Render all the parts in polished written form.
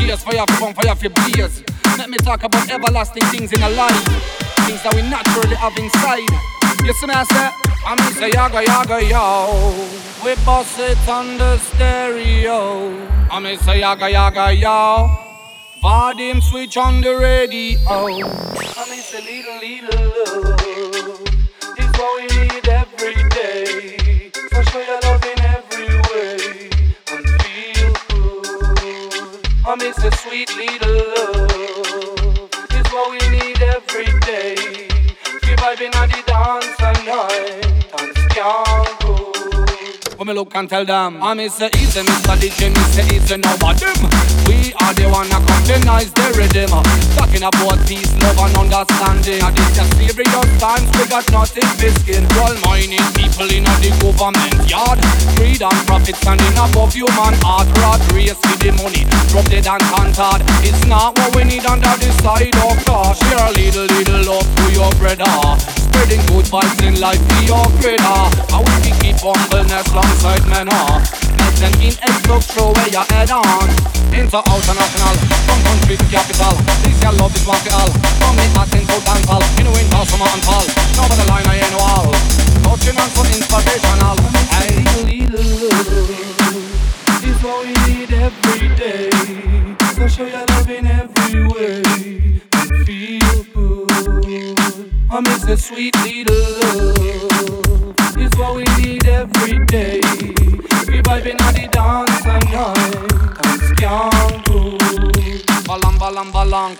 Cheers, fire for fun, fire for beers. Let me talk about everlasting things in a life, things that we naturally have inside. You see me, I say, I me say yaga yaga yo. We bust it on the stereo. I me say yaga yaga yo. Volume switch on the radio. I me say little love is what we need every day. So show your love in every way and feel good. I me say sweet little love is what we need every day. We vibing at the dance and night and can't go. When me look and tell them, I me say easy, Mr. DJ, me say easy, no but them. We are the one that recognize the rhythm. Talking about peace, love and understanding. And this just serious times, we got nothing risking. All mining people in the government yard. Greed and profit standing above human art. Rat race with the money, drop dead and cantered. It's not what we need under the side of God. Share a little love to your brother. Spreading good vibes in life be your creator. How we keep humbleness alongside men, Let them in a book, throw where your head on. Into international, from country to capital. This your love is one for all. From the acting to dancehall, in the winter, summer and fall. No but the line I ain't no all. Touching on so inspirational. Hey, little love is what we need every day. So show your love in every way and feel good. I miss a sweet little love is what we need every day. We vibing at the dance and night and can't go. Balang, balang, balang.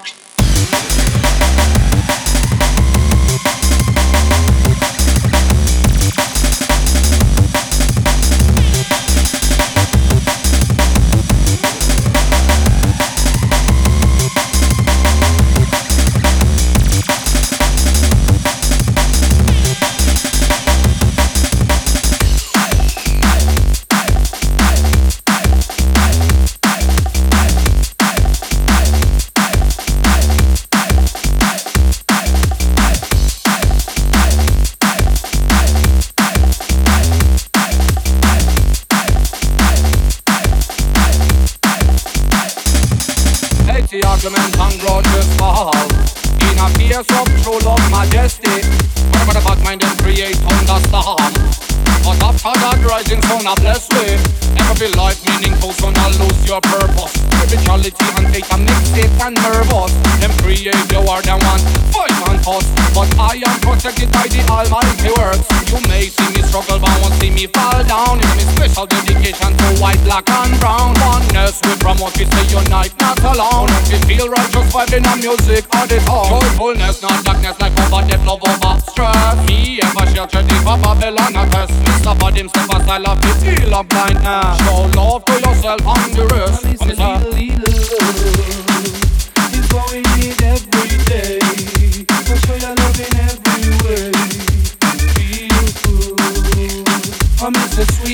Argument and grudges fall in a fierce of true love majesty. Whatever the bad mind them create thunderstorm, but after that rising sun a blessed way. Never be life meaningful, so not lose your purpose. Spirituality and faith and make Satan nervous. Them create your word and want fight and fuss, but I am protected by the almighty works. You may see me struggle but won't see me fall down. It's my special dedication to white, black and brown. Oneness we promote, we say unite, not alone. We feel righteous vibing on music all the time. Joyfulness, not darkness, like over death, love over stress. Me ever share trading for Babylon and test. Mr. Body, step aside, love the feel of blindness. Show love to yourself and the rest. Little love is what we need every day. So show your love in every way. Feel good. I miss the sweet